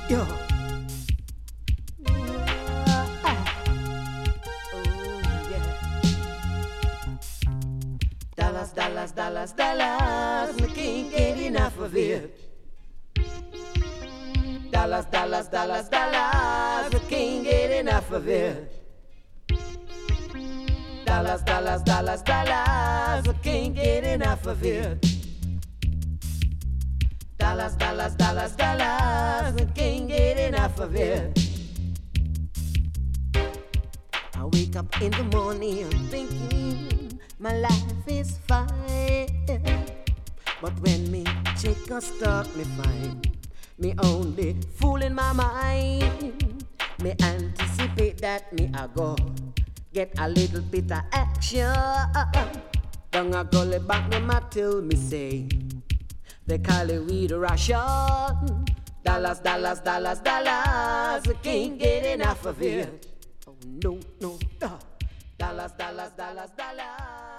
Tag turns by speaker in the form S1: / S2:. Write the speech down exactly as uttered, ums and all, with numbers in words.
S1: Yo. Dollars, dollars, dollars, dollars, we can't get enough of it. Dollars, dollars, dollars, dollars, we can't get enough of it. Dollars, dollars, dollars, dollars, we can't get enough of it. Dollars, dollars, dollars, dollars, we can't get enough of it. I wake up in the morning thinking my life is fine, but when me check a stock, me find me only fooling my mind. Me anticipate that me a go get a little bit of action. Down a gully back me ma tell me say they call it weed Russian. Dollars, dollars, dollars, dollars, we can't get enough of it. Oh no, no, uh. Dollars, dollars, dollars, dollars.